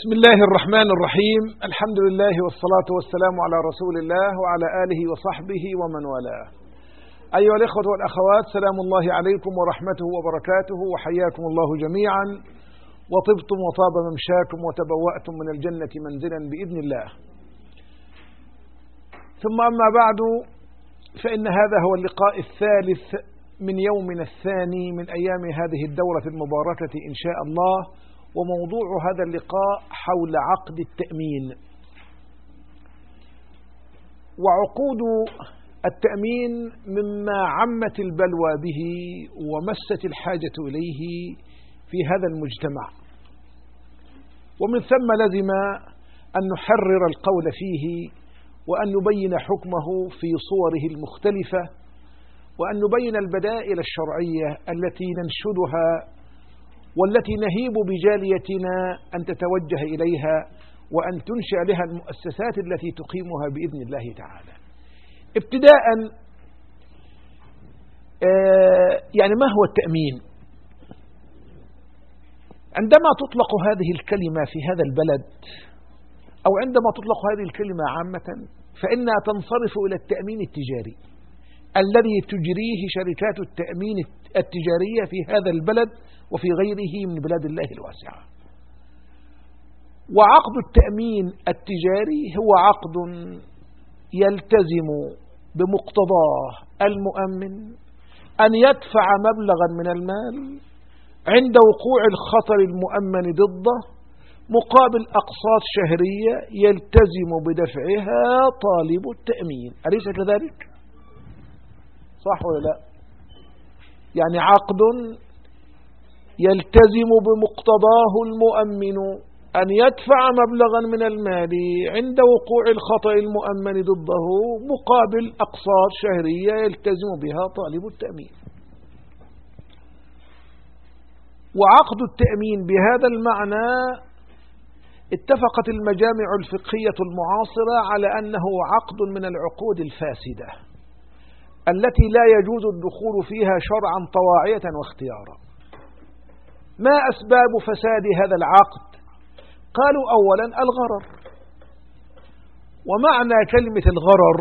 بسم الله الرحمن الرحيم. الحمد لله والصلاة والسلام على رسول الله وعلى آله وصحبه ومن والاه. أيها الإخوة والأخوات، سلام الله عليكم ورحمته وبركاته، وحياكم الله جميعا، وطبتم وطاب ممشاكم وتبوأتم من الجنة منزلا بإذن الله. ثم أما بعد، فإن هذا هو اللقاء الثالث من يومنا الثاني من أيام هذه الدورة المباركة إن شاء الله، وموضوع هذا اللقاء حول عقد التأمين. وعقود التأمين مما عمت البلوى به ومست الحاجة إليه في هذا المجتمع، ومن ثم لزم أن نحرر القول فيه، وأن نبين حكمه في صوره المختلفة، وأن نبين البدائل الشرعية التي ننشدها والتي نهيب بجاليتنا أن تتوجه إليها، وأن تنشأ لها المؤسسات التي تقيمها بإذن الله تعالى. ابتداء، يعني ما هو التأمين؟ عندما تطلق هذه الكلمة في هذا البلد، أو عندما تطلق هذه الكلمة عامة، فإنها تنصرف إلى التأمين التجاري الذي تجريه شركات التأمين التجارية في هذا البلد وفي غيره من بلاد الله الواسعة. وعقد التأمين التجاري هو عقد يلتزم بمقتضاه المؤمن أن يدفع مبلغا من المال عند وقوع الخطر المؤمن ضده، مقابل أقساط شهرية يلتزم بدفعها طالب التأمين. أليس كذلك؟ صح ولا لا؟ يعني عقد يلتزم بمقتضاه المؤمن أن يدفع مبلغا من المال عند وقوع الخطأ المؤمن ضده، مقابل أقساط شهرية يلتزم بها طالب التأمين. وعقد التأمين بهذا المعنى اتفقت المجامع الفقهية المعاصرة على أنه عقد من العقود الفاسدة التي لا يجوز الدخول فيها شرعا طواعية واختيارا. ما أسباب فساد هذا العقد؟ قالوا أولا الغرر. ومعنى كلمة الغرر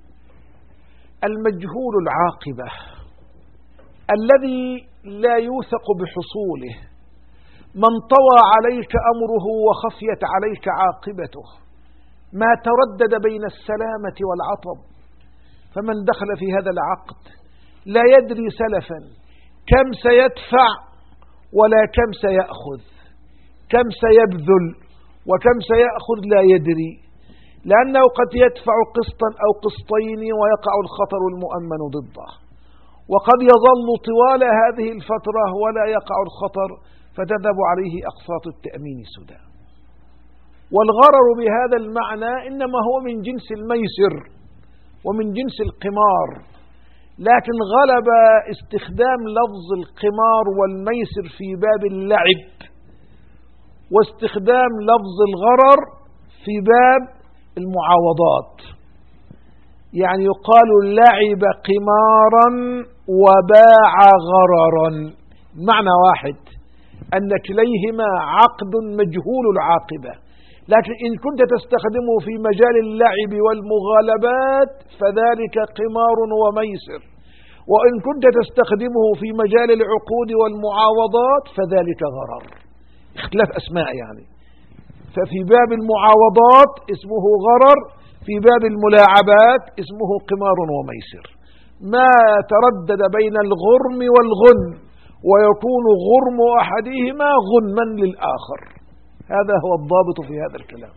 المجهول العاقبة الذي لا يوثق بحصوله، من طوى عليك أمره وخفيت عليك عاقبته، ما تردد بين السلامة والعطب. فمن دخل في هذا العقد لا يدري سلفا كم سيدفع ولا كم سيأخذ، كم سيبذل وكم سيأخذ لا يدري، لأنه قد يدفع قسطا أو قسطين ويقع الخطر المؤمن ضده، وقد يظل طوال هذه الفترة ولا يقع الخطر فتذهب عليه أقساط التأمين سدى. والغرر بهذا المعنى إنما هو من جنس الميسر ومن جنس القمار، لكن غلب استخدام لفظ القمار والميسر في باب اللعب، واستخدام لفظ الغرر في باب المعاوضات. يعني يقال لعب قمارا وباع غررا، معنى واحد، أن كليهما عقد مجهول العاقبة. لكن إن كنت تستخدمه في مجال اللعب والمغالبات فذلك قمار وميسر، وإن كنت تستخدمه في مجال العقود والمعاوضات فذلك غرر. اختلاف أسماء يعني. ففي باب المعاوضات اسمه غرر، في باب الملاعبات اسمه قمار وميسر. ما تردد بين الغرم والغن، ويكون غرم أحدهما غنما للآخر. هذا هو الضابط في هذا الكلام.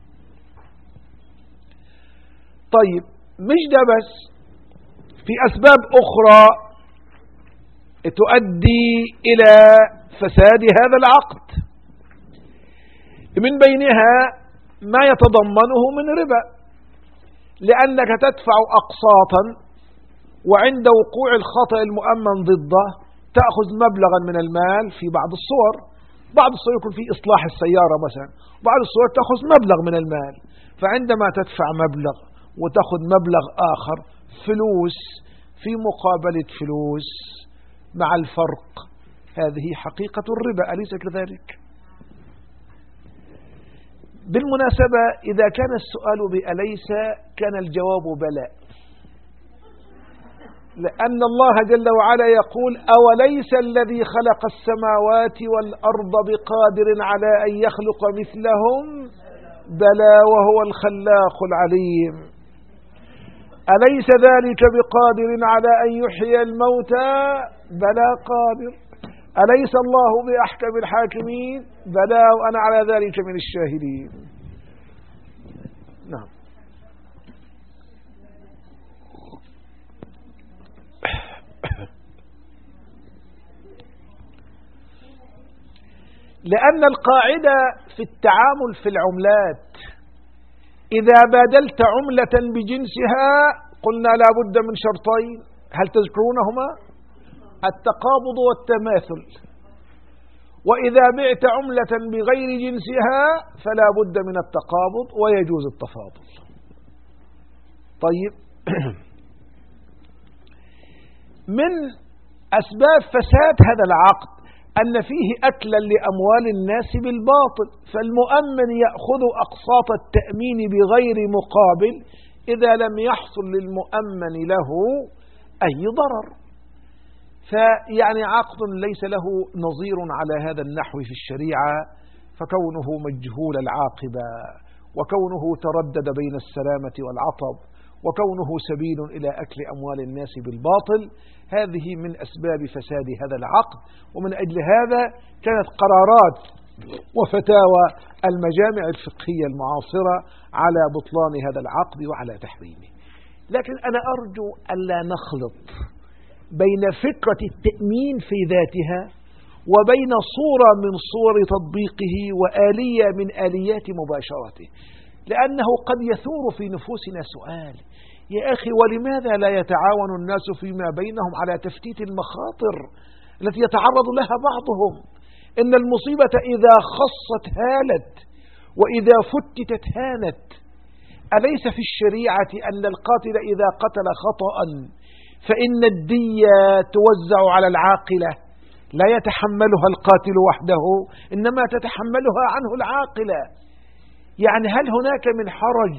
طيب، مش ده بس، في أسباب أخرى تؤدي إلى فساد هذا العقد، من بينها ما يتضمنه من ربا، لأنك تدفع أقساطا وعند وقوع الخطأ المؤمن ضده تأخذ مبلغا من المال. في بعض الصور يكون في إصلاح السيارة مثلا، بعض الصور تأخذ مبلغ من المال، فعندما تدفع مبلغ وتأخذ مبلغ آخر، فلوس في مقابلة فلوس مع الفرق، هذه حقيقة الربا. أليس كذلك؟ بالمناسبة إذا كان السؤال بأليس كان الجواب بلى، لأن الله جل وعلا يقول أوليس الذي خلق السماوات والأرض بقادر على أن يخلق مثلهم بلى وهو الخلاق العليم. أليس ذلك بقادر على أن يحيي الموتى بلى قادر. أليس الله بأحكم الحاكمين بلى وأنا على ذلك من الشاهدين. نعم. لأن القاعدة في التعامل في العملات إذا بادلت عملة بجنسها قلنا لا بد من شرطين، هل تذكرونهما؟ التقابض والتماثل. وإذا بعت عملة بغير جنسها فلا بد من التقابض ويجوز التفاضل. طيب، من أسباب فساد هذا العقد أن فيه أكلا لأموال الناس بالباطل، فالمؤمن يأخذ أقساط التأمين بغير مقابل إذا لم يحصل للمؤمن له أي ضرر. فيعني عقد ليس له نظير على هذا النحو في الشريعة، فكونه مجهول العاقبة وكونه تردد بين السلامة والعطب وكونه سبيل إلى أكل أموال الناس بالباطل، هذه من أسباب فساد هذا العقد. ومن أجل هذا كانت قرارات وفتاوى المجامع الفقهية المعاصرة على بطلان هذا العقد وعلى تحريمه. لكن أنا أرجو ألا نخلط بين فكرة التأمين في ذاتها وبين صورة من صور تطبيقه وآلية من آليات مباشرته، لأنه قد يثور في نفوسنا سؤال: يا أخي، ولماذا لا يتعاون الناس فيما بينهم على تفتيت المخاطر التي يتعرض لها بعضهم؟ إن المصيبة إذا خصت هالت وإذا فتتت هانت. أليس في الشريعة أن القاتل إذا قتل خطأ فإن الدية توزع على العاقلة، لا يتحملها القاتل وحده إنما تتحملها عنه العاقلة؟ يعني هل هناك من حرج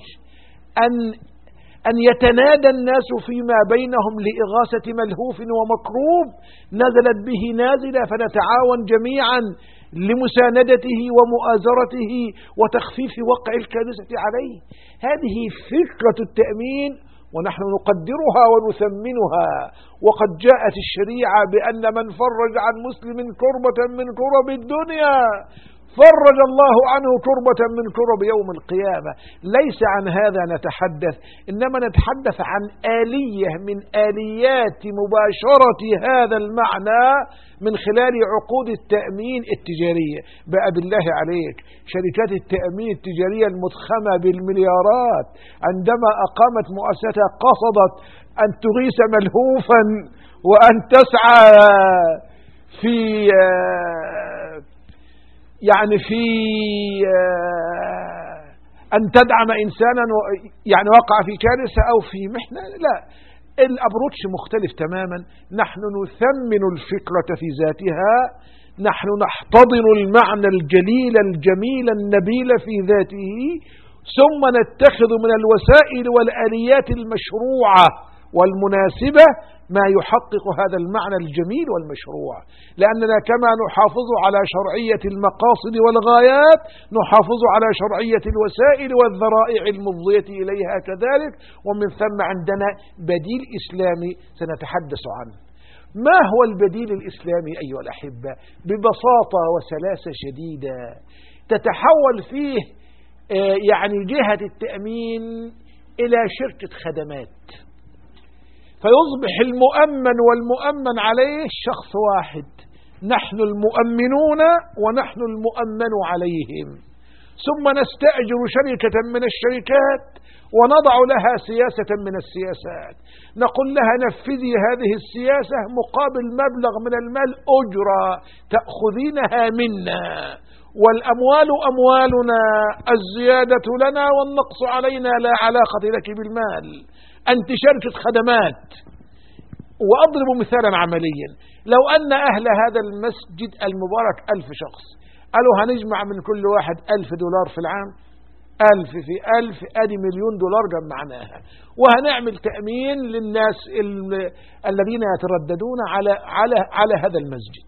أن يتنادى الناس فيما بينهم لإغاثة ملهوف ومكروب نزلت به نازلة فنتعاون جميعا لمساندته ومؤازرته وتخفيف وقع الكارثة عليه؟ هذه فكرة التأمين ونحن نقدرها ونثمنها. وقد جاءت الشريعة بأن من فرج عن مسلم كربة من كرب الدنيا فرج الله عنه كربة من كرب يوم القيامة. ليس عن هذا نتحدث، إنما نتحدث عن آلية من آليات مباشرة هذا المعنى من خلال عقود التأمين التجارية. بقى بالله عليك، شركات التأمين التجارية المتخمة بالمليارات عندما أقامت مؤسسة قصدت أن تغيث ملهوفا وأن تسعى في أن تدعم إنسانا يعني وقع في كارثة أو في محنة، لا، الأبروتش مختلف تماما. نحن نثمن الفكرة في ذاتها، نحن نحتضن المعنى الجليل الجميل النبيل في ذاته، ثم نتخذ من الوسائل والآليات المشروعة والمناسبة ما يحقق هذا المعنى الجميل والمشروع. لأننا كما نحافظ على شرعية المقاصد والغايات نحافظ على شرعية الوسائل والذرائع المفضية إليها كذلك. ومن ثم عندنا بديل إسلامي سنتحدث عنه. ما هو البديل الإسلامي أيها الأحبة؟ ببساطة وسلاسة شديدة تتحول فيه يعني جهة التأمين إلى شركة خدمات، فيصبح المؤمن والمؤمن عليه شخص واحد، نحن المؤمنون ونحن المؤمن عليهم. ثم نستأجر شركة من الشركات ونضع لها سياسة من السياسات، نقول لها نفذي هذه السياسة مقابل مبلغ من المال أجرة تأخذينها منا، والأموال أموالنا، الزيادة لنا والنقص علينا، لا علاقة لك بالمال، أنت شركة خدمات. وأضرب مثالا عمليا: لو أن أهل هذا المسجد المبارك 1000 شخص قالوا هنجمع من كل واحد $1000 في العام، 1000 في 1000 أدي $1,000,000 جمعناها، وهنعمل تأمين للناس الذين يترددون على هذا المسجد.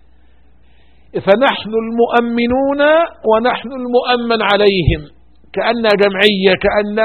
فنحن المؤمنون ونحن المؤمن عليهم، كأنها جمعية،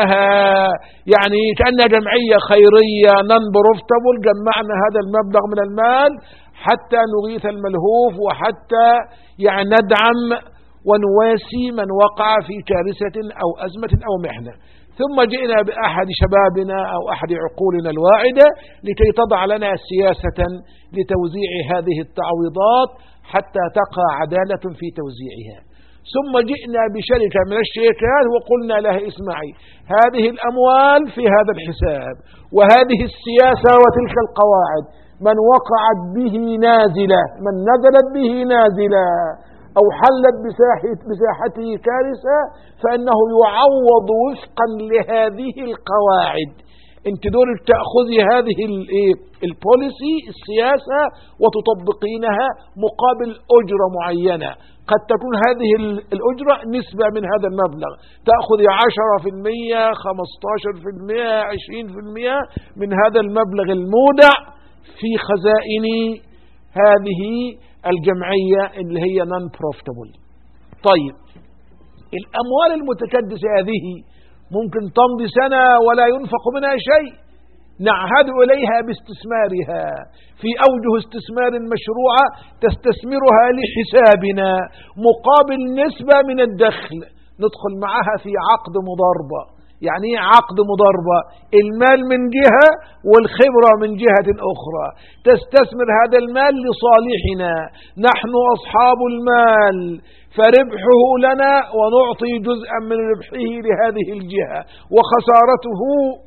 كأنها جمعية خيرية نون بروفيتابل. جمعنا هذا المبلغ من المال حتى نغيث الملهوف، وحتى ندعم ونواسي من وقع في كارثة أو أزمة أو محنة. ثم جئنا بأحد شبابنا أو أحد عقولنا الواعدة لكي تضع لنا سياسة لتوزيع هذه التعويضات حتى تقع عدالة في توزيعها. ثم جئنا بشركة من الشركات وقلنا لها اسمعي، هذه الأموال في هذا الحساب، وهذه السياسة وتلك القواعد، من وقعت به نازلة، من نزلت به نازلة أو حلت بساحته كارثة فإنه يعوض وفقا لهذه القواعد. انت دور تأخذي هذه البوليسي، السياسة، وتطبقينها مقابل أجرة معينة. قد تكون هذه الأجرة نسبة من هذا المبلغ، تأخذ 10%، 15%، 20% من هذا المبلغ المودع في خزائن هذه الجمعية اللي هي نون بروفيتابل. طيب، الأموال المتكدسة هذه ممكن تمضي سنة ولا ينفق منها شيء، نعهد إليها باستثمارها في أوجه استثمار مشروعة تستثمرها لحسابنا مقابل نسبة من الدخل، ندخل معها في عقد مضاربة. يعني عقد مضاربة، المال من جهة والخبرة من جهة أخرى، تستثمر هذا المال لصالحنا، نحن أصحاب المال، فربحه لنا ونعطي جزءا من ربحه لهذه الجهة، وخسارته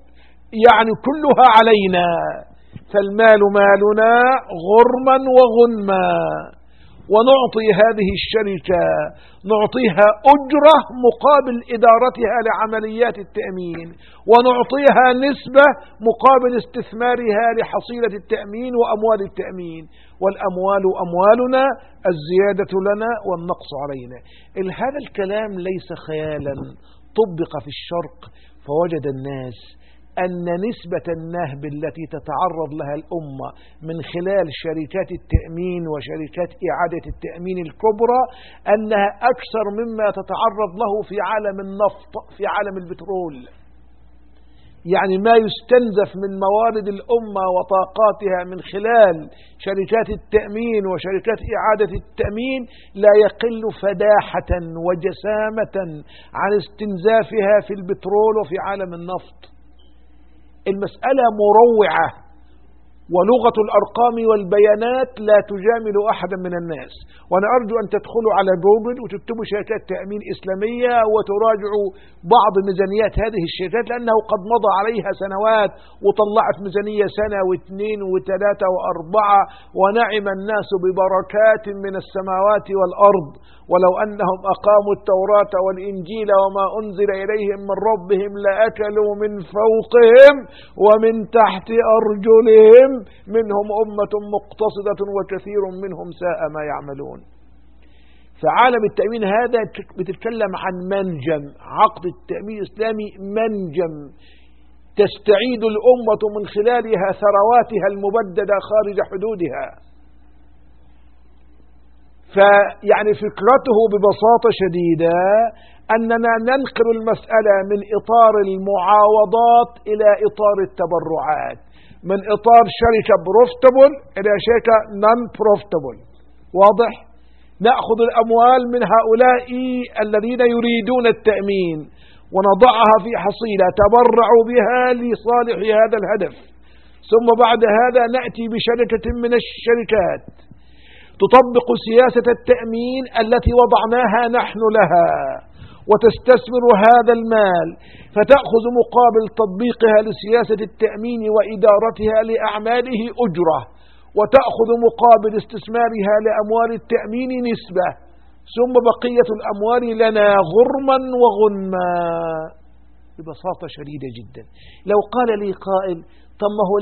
كلها علينا. فالمال مالنا غرما وغنما، ونعطي هذه الشركة نعطيها أجرة مقابل إدارتها لعمليات التأمين، ونعطيها نسبة مقابل استثمارها لحصيلة التأمين وأموال التأمين. والأموال أموالنا، الزيادة لنا والنقص علينا. هذا الكلام ليس خيالا، طبق في الشرق فوجد الناس أن نسبة النهب التي تتعرض لها الأمة من خلال شركات التأمين وشركات إعادة التأمين الكبرى أنها أكثر مما تتعرض له في عالم النفط، في عالم البترول. يعني ما يستنزف من موارد الأمة وطاقاتها من خلال شركات التأمين وشركات إعادة التأمين لا يقل فداحة وجسامة عن استنزافها في البترول وفي عالم النفط. المسألة مروعة، ولغة الأرقام والبيانات لا تجامل أحدا من الناس. وأنا أرجو أن تدخلوا على جوجل وتكتبوا شركات تأمين إسلامية وتراجعوا بعض ميزانيات هذه الشركات، لأنه قد مضى عليها سنوات وطلعت ميزانية سنة واثنين وثلاثة وأربعة، ونعم الناس ببركات من السماوات والأرض. ولو أنهم أقاموا التوراة والإنجيل وما أنزل إليهم من ربهم لأكلوا من فوقهم ومن تحت أرجلهم منهم أمة مقتصدة وكثير منهم ساء ما يعملون. فعالم التأمين هذا بتتكلم عن منجم، عقد التأمين الإسلامي منجم تستعيد الأمة من خلالها ثرواتها المبددة خارج حدودها. فكرته ببساطة شديدة أننا ننقل المسألة من إطار المعاوضات إلى إطار التبرعات، من إطار شركة بروفيتابل إلى شركة نون بروفيتابل. واضح؟ نأخذ الأموال من هؤلاء الذين يريدون التأمين ونضعها في حصيلة تبرعوا بها لصالح هذا الهدف، ثم بعد هذا نأتي بشركة من الشركات تطبق سياسة التأمين التي وضعناها نحن لها، وتستثمر هذا المال، فتأخذ مقابل تطبيقها لسياسة التأمين وإدارتها لأعماله أجرة، وتأخذ مقابل استثمارها لأموال التأمين نسبة، ثم بقية الأموال لنا غرما وغنما. ببساطة شديدة جدا. لو قال لي قائل طب ما هو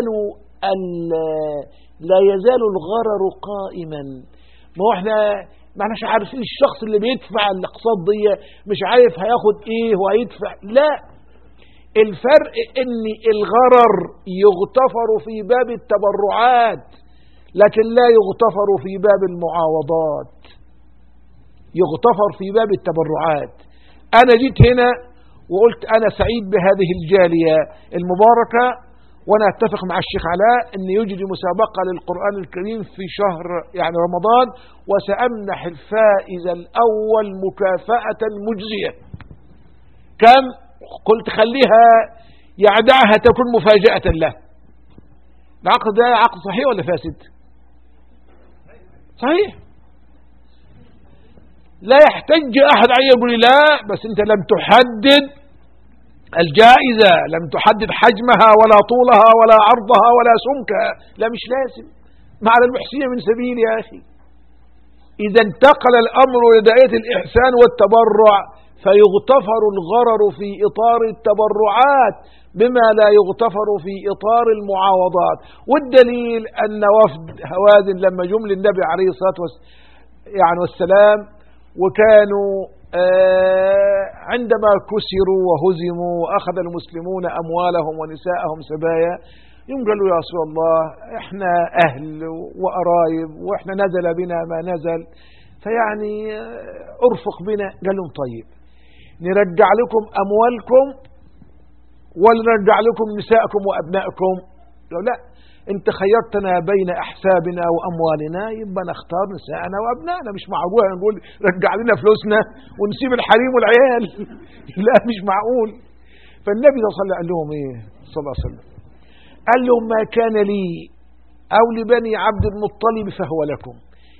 لا يزال الغرر قائما، ما هو احنا ما احناش عارفين الشخص اللي بيدفع الاقساط دي مش عارف هياخد ايه وهيدفع. لا، الفرق ان الغرر يغتفر في باب التبرعات لكن لا يغتفر في باب المعاوضات، يغتفر في باب التبرعات. انا جيت هنا وقلت انا سعيد بهذه الجالية المباركة، وانا اتفق مع الشيخ علاء ان يجري مسابقة للقرآن الكريم في شهر يعني رمضان، وسأمنح الفائز الاول مكافأة مجزية. كم؟ قلت خليها يعني دعها تكون مفاجأة له. العقد ده عقد صحيح ولا فاسد؟ صحيح. لا يحتج أحد أن يقول لا بس أنت لم تحدد الجائزة، لم تحدد حجمها ولا طولها ولا عرضها ولا سمكها. لا مش لازم، ما على المحسنين من سبيل يا أخي. إذا انتقل الأمر إلى دائرة الإحسان والتبرع فيغتفر الغرر في إطار التبرعات بما لا يغتفر في إطار المعاوضات. والدليل أن وفد هوازن لما جم للنبي عليه الصلاة والسلام وكانوا عندما كسروا وهزموا وأخذ المسلمون أموالهم ونساءهم سبايا، يوم قالوا يا رسول الله احنا أهل وقرايب واحنا نزل بنا ما نزل، فيعني ارفق بنا. قال لهم طيب نرجع لكم أموالكم ولا نرجع لكم نساءكم وأبنائكم؟ قالوا لا، انت خيرتنا بين أحسابنا وأموالنا يبقى نختار نساءنا وأبنائنا. مش معقول نقول رجع لنا فلوسنا ونسيب الحريم والعيال لا مش معقول. فالنبي صلى الله عليه وسلم قال لهم ايه صلى الله عليه وسلم؟ قال لهم ما كان لي أو لبني عبد المطلب فهو لكم.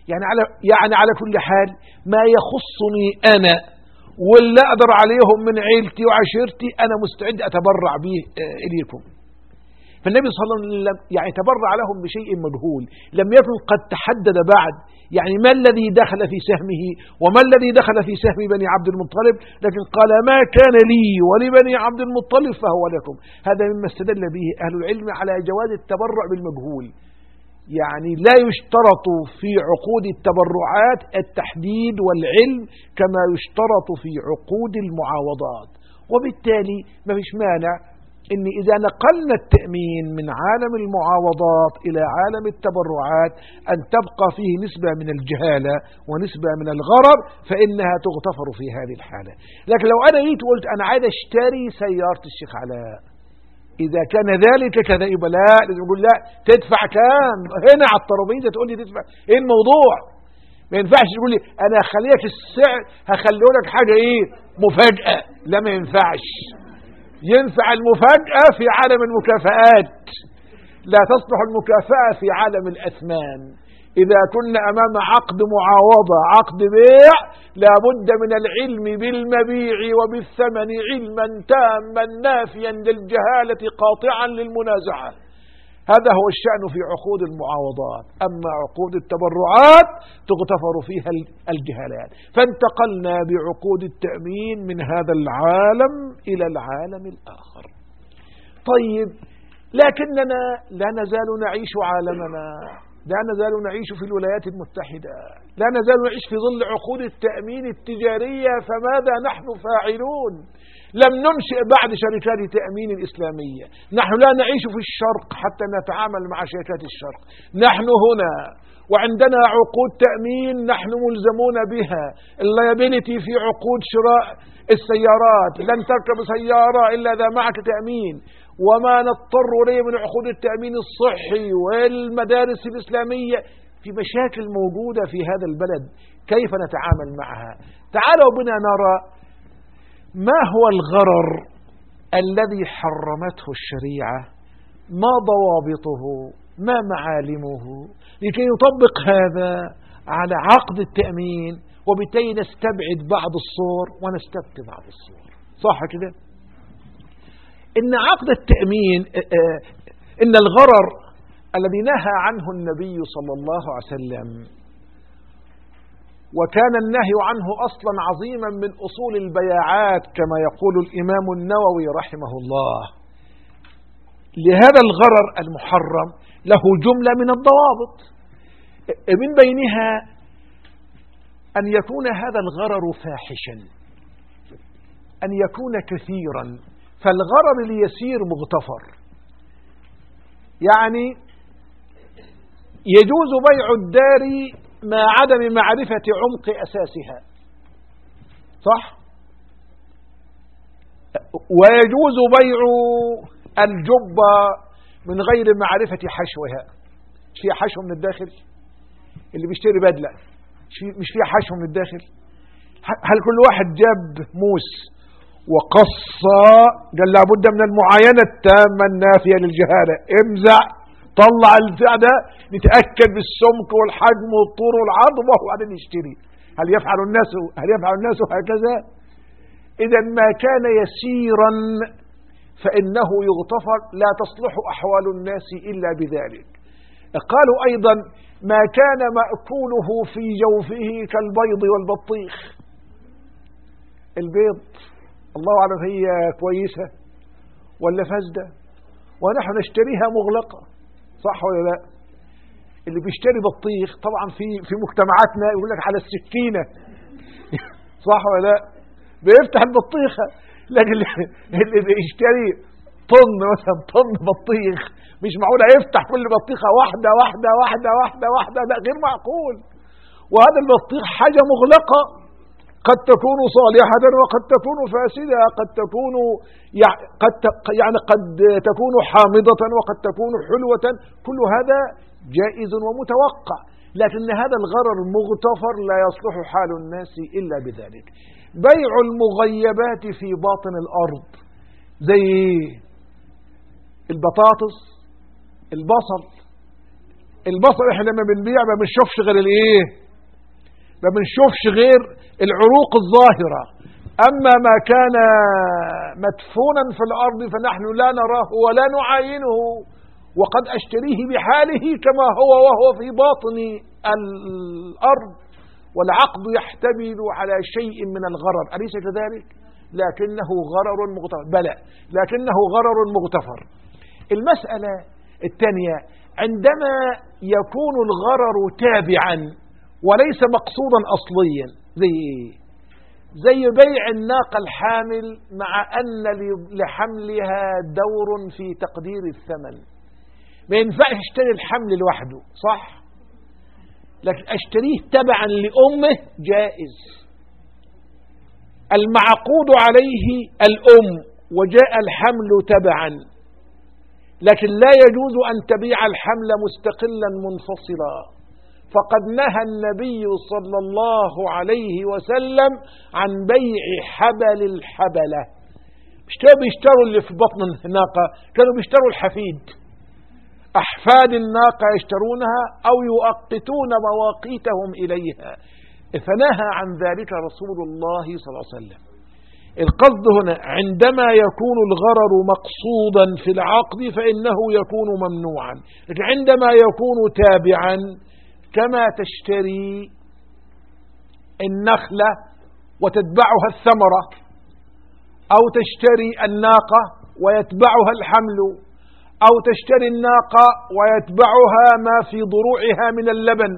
يعني على كل حال ما يخصني أنا واللي أقدر عليهم من عيلتي وعشيرتي أنا مستعد أتبرع به إليكم. فالنبي صلى الله عليه وسلم يعني تبرع لهم بشيء مجهول لم يكن قد تحدد بعد، يعني ما الذي دخل في سهمه وما الذي دخل في سهم بني عبد المطلب، لكن قال ما كان لي ولبني عبد المطلب فهو لكم. هذا مما استدل به أهل العلم على جواز التبرع بالمجهول. يعني لا يشترط في عقود التبرعات التحديد والعلم كما يشترط في عقود المعاوضات. وبالتالي ما فيش مانع إن إذا نقلنا التأمين من عالم المعاوضات إلى عالم التبرعات أن تبقى فيه نسبة من الجهالة ونسبة من الغرر فإنها تغتفر في هذه الحالة. لكن لو أنا جيت وقلت أنا عايز أشتري سيارة الشيخ علاء، إذا كان ذلك كذا يبقى لا، لازم نقول لا تدفع كام هنا على الترابيزة تقول لي تدفع إيه الموضوع. ما ينفعش تقول لي أنا هخليك السعر هخليه لك حاجة إيه مفاجأة. لا ما ينفعش. ينفع المفاجأة في عالم المكافآت، لا تصلح المكافأة في عالم الأثمان. إذا كنا أمام عقد معاوضة عقد بيع لابد من العلم بالمبيع وبالثمن علما تاما نافيا للجهالة قاطعا للمنازعة. هذا هو الشأن في عقود المعاوضات. أما عقود التبرعات تغتفر فيها الجهالات. فانتقلنا بعقود التأمين من هذا العالم إلى العالم الآخر. طيب لكننا لا نزال نعيش عالمنا، لا نزال نعيش في الولايات المتحدة، لا نزال نعيش في ظل عقود التأمين التجارية. فماذا نحن فاعلون؟ لم ننشئ بعد شركات تأمين الإسلامية. نحن لا نعيش في الشرق حتى نتعامل مع شركات الشرق. نحن هنا وعندنا عقود تأمين نحن ملزمون بها. اللايبيليتي في عقود شراء السيارات، لن تركب سيارة إلا إذا معك تأمين. وما نضطر إليه من عقود التأمين الصحي والمدارس الإسلامية في مشاكل موجودة في هذا البلد، كيف نتعامل معها؟ تعالوا بنا نرى ما هو الغرر الذي حرمته الشريعة، ما ضوابطه، ما معالمه، لكي نطبق هذا على عقد التأمين وبالتالي نستبعد بعض الصور ونستبقي بعض الصور. صح كده؟ إن عقد التأمين إن الغرر الذي نهى عنه النبي صلى الله عليه وسلم، وكان النهي عنه أصلا عظيما من أصول البياعات كما يقول الإمام النووي رحمه الله، لهذا الغرر المحرم له جملة من الضوابط، من بينها أن يكون هذا الغرر فاحشا، أن يكون كثيرا، فالغرر اليسير مغتفر. يعني يجوز بيع الدار مع عدم معرفة عمق أساسها، صح؟ ويجوز بيع الجبة من غير معرفة حشوها. مش فيها حشو من الداخل؟ اللي بيشتري بدلة مش فيها حشو من الداخل؟ هل كل واحد جاب موس وقص قال لابد من المعاينة التامة النافية للجهالة، امزع طلع البتاع ده نتأكد بالسمك والحجم والطول والعرض وبعدين نشتري؟ هل يفعل الناس هكذا؟ إذا ما كان يسيرا فإنه يغتفر، لا تصلح أحوال الناس إلا بذلك. قالوا أيضا ما كان مأكوله في جوفه كالبيض والبطيخ. البيض الله أعلم هي كويسة ولا فاسدة، ونحن نشتريها مغلقة، صح ولا لا؟ اللي بيشتري بطيخ طبعا في مجتمعاتنا يقول لك على السكينة صح ولا لا؟ بيفتح البطيخة. لكن اللي بيشتري طن مثلا طن بطيخ مش معقول هيفتح كل بطيخة واحدة واحدة واحدة واحدة واحدة، لا غير معقول. وهذا البطيخ حاجة مغلقة، قد تكون صالحة وقد تكون فاسدة، قد تكون قد تكون حامضة وقد تكون حلوة، كل هذا جائز ومتوقع. لكن هذا الغرر مغتفر لا يصلح حال الناس إلا بذلك. بيع المغيبات في باطن الأرض زي البطاطس، البصل احنا لما بنبيع ما بنشوفش غير الايه؟ ما بنشوفش غير العروق الظاهرة. أما ما كان مدفونا في الأرض فنحن لا نراه ولا نعاينه، وقد أشتريه بحاله كما هو وهو في باطن الأرض، والعقد يحتمل على شيء من الغرر، أليس كذلك؟ لكنه غرر مغتفر، بلى لكنه غرر مغتفر. المسألة الثانية عندما يكون الغرر تابعا وليس مقصودا أصليا، زي بيع الناقة الحامل مع أن لحملها دور في تقدير الثمن. ما ينفعش اشتري الحمل لوحده، صح؟ لكن اشتريه تبعا لأمه جائز. المعقود عليه الأم وجاء الحمل تبعا، لكن لا يجوز أن تبيع الحمل مستقلا منفصلا، فقد نهى النبي صلى الله عليه وسلم عن بيع حبل الحبلة. مش كانوا بيشتروا اللي في بطن الناقة، كانوا بيشتروا الحفيد، أحفاد الناقة يشترونها أو يؤقتون مواقيتهم إليها، فنهى عن ذلك رسول الله صلى الله عليه وسلم. القصد هنا عندما يكون الغرر مقصودا في العقد فإنه يكون ممنوعا، لكن عندما يكون تابعا كما تشتري النخلة وتتبعها الثمرة، أو تشتري الناقة ويتبعها الحمل، أو تشتري الناقة ويتبعها ما في ضروعها من اللبن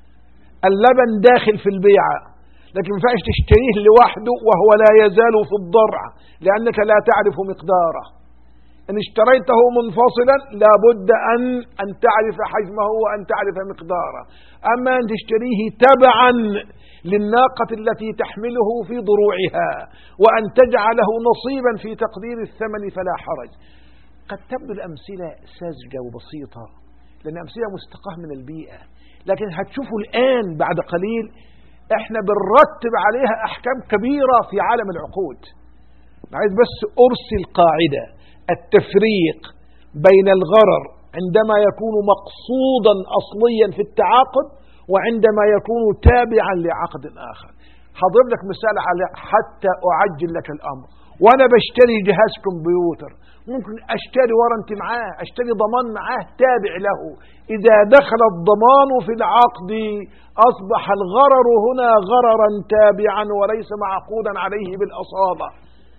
داخل في البيعة، لكن ما ينفعش تشتريه لوحده وهو لا يزال في الضرع لأنك لا تعرف مقداره. إن اشتريته منفصلا لابد أن تعرف حجمه وأن تعرف مقداره. أما أن تشتريه تبعا للناقة التي تحمله في ضروعها وأن تجعله نصيبا في تقدير الثمن فلا حرج. قد تبدو الأمثلة ساذجة وبسيطة لأن أمثلة مستقاة من البيئة، لكن هتشوفوا الآن بعد قليل احنا بنرتب عليها أحكام كبيرة في عالم العقود. عايز بس أرسل قاعدة: التفريق بين الغرر عندما يكون مقصودا أصليا في التعاقد وعندما يكون تابعا لعقد آخر. هضرب لك مثال حتى أعجل لك الأمر. وأنا بشتري جهاز كمبيوتر ممكن أشتري ورنتي معاه، أشتري ضمان معاه تابع له. إذا دخل الضمان في العقد أصبح الغرر هنا غررا تابعا وليس معقودا عليه بالأصالة.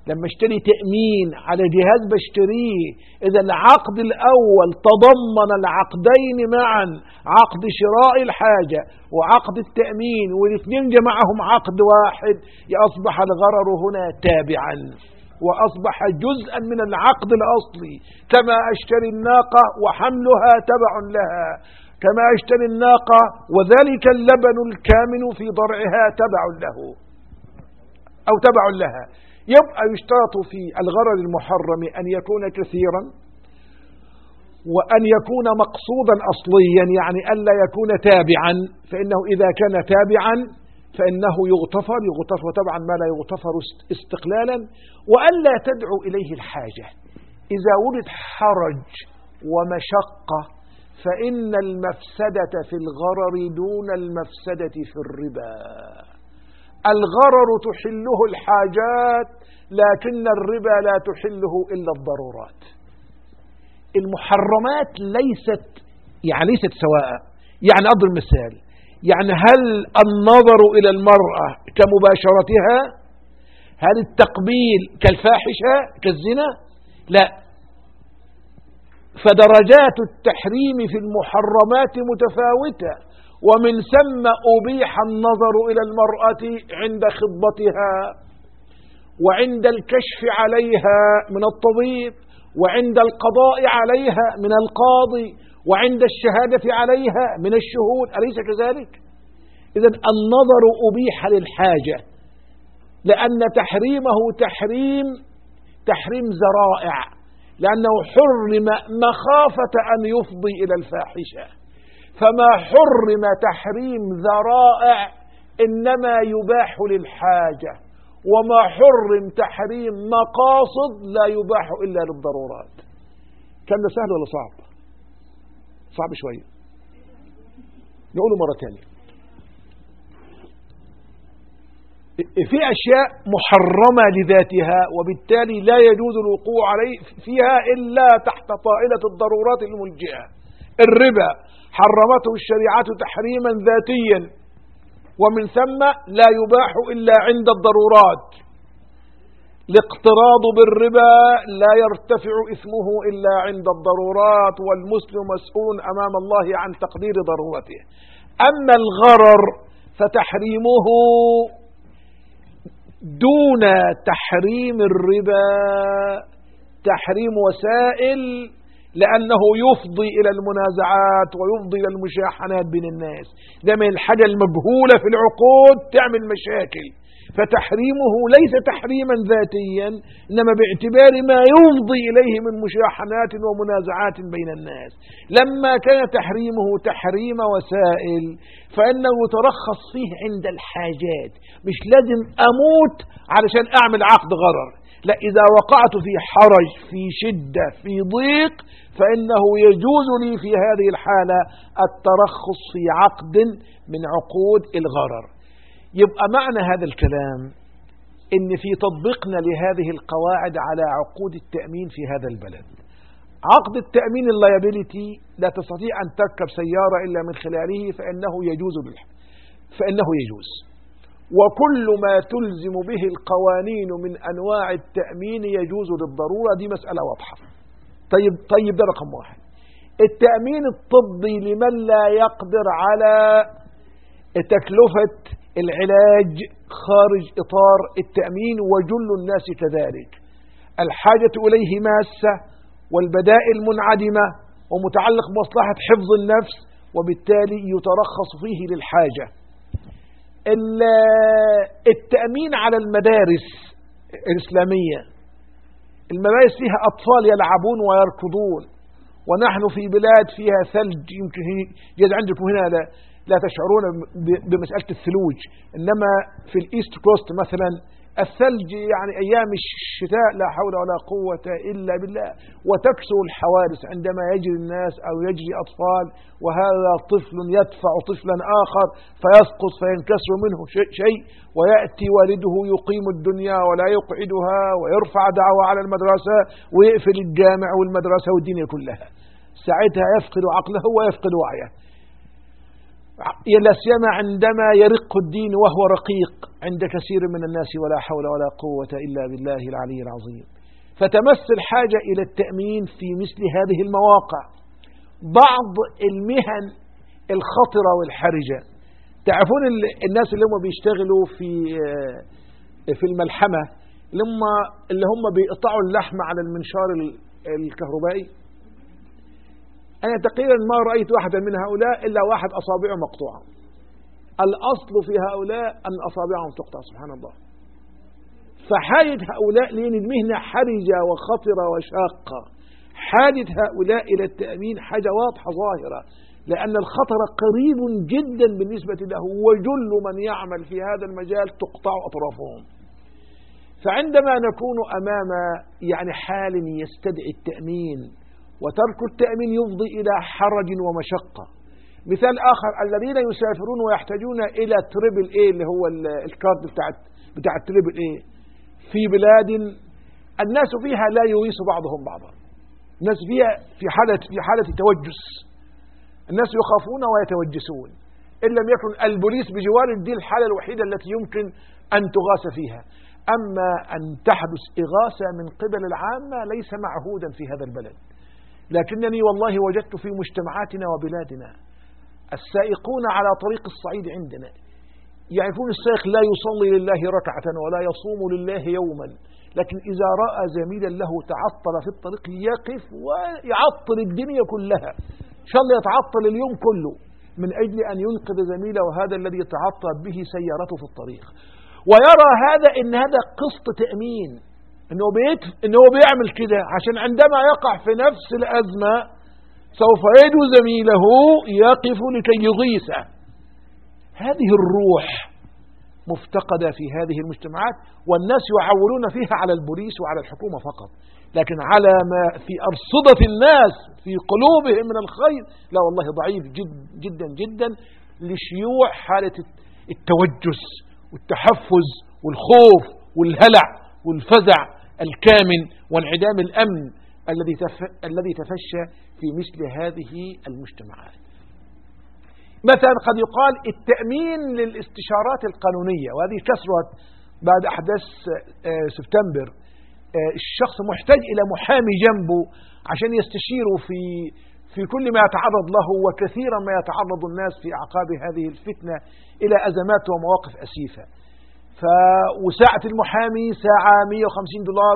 لما اشتري تأمين على جهاز بشتريه، إذا العقد الأول تضمن العقدين معا، عقد شراء الحاجة وعقد التأمين، والاثنين جمعهم عقد واحد، أصبح الغرر هنا تابعا وأصبح جزءا من العقد الأصلي. كما أشتري الناقة وحملها تبع لها، كما أشتري الناقة وذلك اللبن الكامن في ضرعها تبع له أو تبع لها. يبقى يشترط في الغرر المحرم أن يكون كثيرا، وأن يكون مقصودا أصليا، يعني ألا يكون تابعا، فإنه إذا كان تابعا فإنه يغتفر طبعا ما لا يغتفر استقلالا، وألا تدعو إليه الحاجة. إذا ولد حرج ومشقة فإن المفسدة في الغرر دون المفسدة في الربا. الغرر تحله الحاجات، لكن الربا لا تحله إلا الضرورات. المحرمات ليست سواء. يعني أضرب مثال، يعني هل النظر إلى المرأة كمباشرتها؟ هل التقبيل كالفاحشة كالزنا؟ لا. فدرجات التحريم في المحرمات متفاوتة، ومن ثم أبيح النظر إلى المرأة عند خطبتها، وعند الكشف عليها من الطبيب، وعند القضاء عليها من القاضي، وعند الشهادة عليها من الشهود، أليس كذلك؟ إذن النظر أبيح للحاجة، لأن تحريمه تحريم ذرائع، لأنه حرم مخافة أن يفضي إلى الفاحشة. فما حرم تحريم ذرائع إنما يباح للحاجة، وما حرم تحريم مقاصد لا يباح إلا للضرورات. كان ده سهل ولا صعب؟ صعب شوية. نقوله مرة تانية. في أشياء محرمة لذاتها، وبالتالي لا يجوز الوقوع عليه فيها إلا تحت طائلة الضرورات الملجئة. الربا حرمته الشريعة تحريما ذاتيا، ومن ثم لا يباح إلا عند الضرورات. الاقتراض بالربا لا يرتفع إثمه إلا عند الضرورات، والمسلم مسؤول أمام الله عن تقدير ضرورته. أما الغرر فتحريمه دون تحريم الربا تحريم وسائل، لأنه يفضي إلى المنازعات ويفضي إلى المشاحنات بين الناس. ده من الحاجة المجهولة في العقود تعمل مشاكل. فتحريمه ليس تحريما ذاتيا، إنما باعتبار ما يفضي إليه من مشاحنات ومنازعات بين الناس. لما كان تحريمه تحريم وسائل فإنه يترخص فيه عند الحاجات. مش لازم أموت علشان أعمل عقد غرر، لا، إذا وقعت في حرج، في شدة، في ضيق، فإنه يجوز لي في هذه الحالة الترخص في عقد من عقود الغرر. يبقى معنى هذا الكلام إن في تطبيقنا لهذه القواعد على عقود التأمين في هذا البلد، عقد التأمين اللايبيليتي لا تستطيع أن تركب سيارة إلا من خلاله، فإنه يجوز. وكل ما تلزم به القوانين من أنواع التأمين يجوز للضرورة. دي مسألة واضحة. طيب ده رقم واحد. التأمين الطبي لمن لا يقدر على تكلفة العلاج خارج إطار التأمين، وجل الناس كذلك. الحاجة إليه ماسة، والبدائل منعدمة، ومتعلق بمصلحة حفظ النفس، وبالتالي يترخص فيه للحاجة. التأمين على المدارس الإسلامية، المدارس فيها أطفال يلعبون ويركضون، ونحن في بلاد فيها ثلج. يمكن يجد عندكم هنا لا تشعرون بمسألة الثلوج، إنما في الإيست كوست مثلا الثلج يعني أيام الشتاء لا حول ولا قوة إلا بالله، وتكسر الحوادث عندما يجري الناس أو يجري أطفال، وهذا طفل يدفع طفلا آخر فيسقط فينكسر منه شيء، ويأتي والده يقيم الدنيا ولا يقعدها، ويرفع دعوة على المدرسة، ويقفل الجامع والمدرسة والدنيا كلها. ساعتها يفقد عقله ويفقد وعيه. لا سيما عندما يرق الدين وهو رقيق عند كثير من الناس، ولا حول ولا قوة إلا بالله العلي العظيم. فتمس الحاجة إلى التأمين في مثل هذه المواقع. بعض المهن الخطرة والحرجة، تعرفون الناس اللي هم بيشتغلوا في الملحمة، اللي هم بيقطعوا اللحم على المنشار الكهربائي. أنا تقريبا ما رأيت واحدا من هؤلاء إلا واحد أصابعه مقطوعة. الأصل في هؤلاء أن أصابعهم تقطع، سبحان الله. فحاجة هؤلاء، لأن المهنة حرجة وخطرة وشاقة، حاجة هؤلاء إلى التأمين حاجة واضحة ظاهرة، لأن الخطر قريب جدا بالنسبة له، وجل من يعمل في هذا المجال تقطع أطرافهم. فعندما نكون أمام حال يستدعي التأمين، وترك التأمين يفضي إلى حرج ومشقة. مثال آخر، الذين يسافرون ويحتاجون إلى تريبل A، اللي هو الكارد بتاع التريبل A، في بلاد الناس فيها لا يويس بعضهم بعضا، الناس فيها في حالة توجس، الناس يخافون ويتوجسون. إن لم يكن البوليس بجوار، دي الحالة الوحيدة التي يمكن أن تغاث فيها. أما أن تحدث إغاثة من قبل العامة ليس معهودا في هذا البلد. لكنني والله وجدت في مجتمعاتنا وبلادنا السائقون على طريق الصعيد عندنا يعرفون السائق لا يصلي لله ركعة ولا يصوم لله يوما، لكن إذا رأى زميلا له تعطل في الطريق يقف ويعطل الدنيا كلها، إن شاء الله يتعطل اليوم كله من أجل أن ينقذ زميله هذا الذي يتعطل به سيارته في الطريق. ويرى إن هذا قسط تأمين، إنه بيعمل كده عشان عندما يقع في نفس الأزمة سوف يدعو زميله يقف لكي يغيثه. هذه الروح مفتقدة في هذه المجتمعات، والناس يعولون فيها على البوليس وعلى الحكومة فقط، لكن على ما في أرصدة الناس في قلوبهم من الخير لا والله ضعيف جدا جدا، لشيوع حالة التوجس والتحفز والخوف والهلع والفزع الكامن وانعدام الأمن الذي تفشى في مثل هذه المجتمعات. مثلا قد يقال التأمين للاستشارات القانونية، وهذه كثرت بعد أحداث سبتمبر. الشخص محتاج إلى محامي جنبه عشان يستشيره في كل ما يتعرض له، وكثيرا ما يتعرض الناس في أعقاب هذه الفتنة إلى أزمات ومواقف أسيفة. وساعة المحامي ساعة $150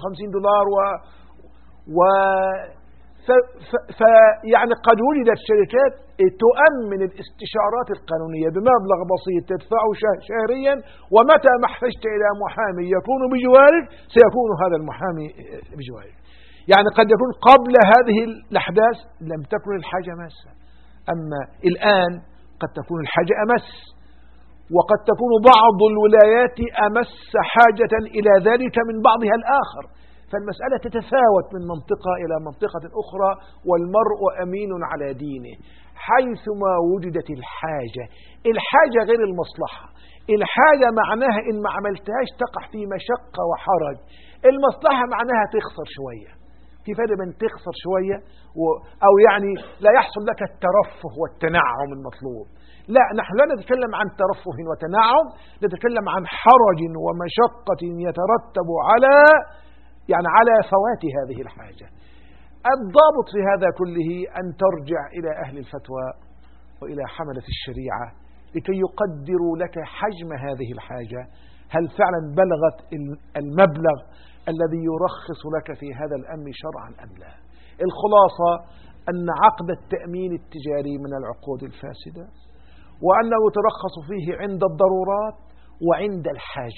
و$250 يعني قد وجدت شركات تؤمن الاستشارات القانونية بمبلغ بسيط تدفعه شهريا، ومتى ما احتجت إلى محامي يكون بجوارك سيكون هذا المحامي بجوارك. يعني قد يكون قبل هذه الأحداث لم تكن الحاجة ماسة، أما الآن قد تكون الحاجة أمس، وقد تكون بعض الولايات أمس حاجة إلى ذلك من بعضها الآخر. فالمسألة تتفاوت من منطقة إلى منطقة أخرى، والمرء أمين على دينه حيثما وجدت الحاجة. الحاجة غير المصلحة. الحاجة معناها إن ما عملتهاش تقع في مشقة وحرج، المصلحة معناها تخسر شوية. في فرق بين تخسر شوية أو لا يحصل لك الترفه والتنعم المطلوب. لا، نحن لا نتكلم عن ترفه وتنعم، نتكلم عن حرج ومشقة يترتب على فوات هذه الحاجة. الضابط في هذا كله أن ترجع إلى أهل الفتوى وإلى حملة الشريعة لكي يقدروا لك حجم هذه الحاجة، هل فعلا بلغت المبلغ الذي يرخص لك في هذا الأمر شرعا أم لا. الخلاصة أن عقد التأمين التجاري من العقود الفاسدة، وأنه يترخص فيه عند الضرورات وعند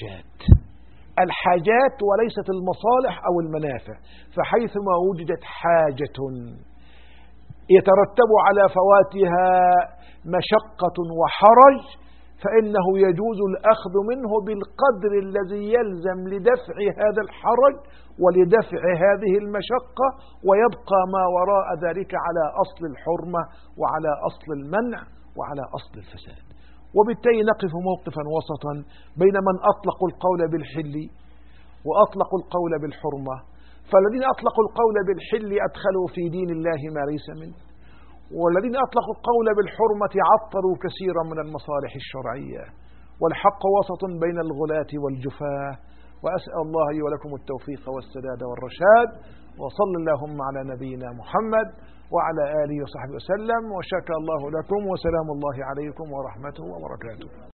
الحاجات وليست المصالح أو المنافع. فحيثما وجدت حاجة يترتب على فواتها مشقة وحرج فإنه يجوز الأخذ منه بالقدر الذي يلزم لدفع هذا الحرج ولدفع هذه المشقة، ويبقى ما وراء ذلك على أصل الحرمة وعلى أصل المنع وعلى أصل الفساد. وبالتالي نقف موقفا وسطا بين من أطلقوا القول بالحل وأطلقوا القول بالحرمة. فالذين أطلقوا القول بالحل أدخلوا في دين الله ما ليس منه، والذين أطلقوا القول بالحرمة عطلوا كثيرا من المصالح الشرعية، والحق وسط بين الغلاة والجفاة. وأسأل الله لي ولكم التوفيق والسداد والرشاد، وصل اللهم على نبينا محمد وعلى آله وصحبه وسلم، وشكر الله لكم، وسلام الله عليكم ورحمته وبركاته.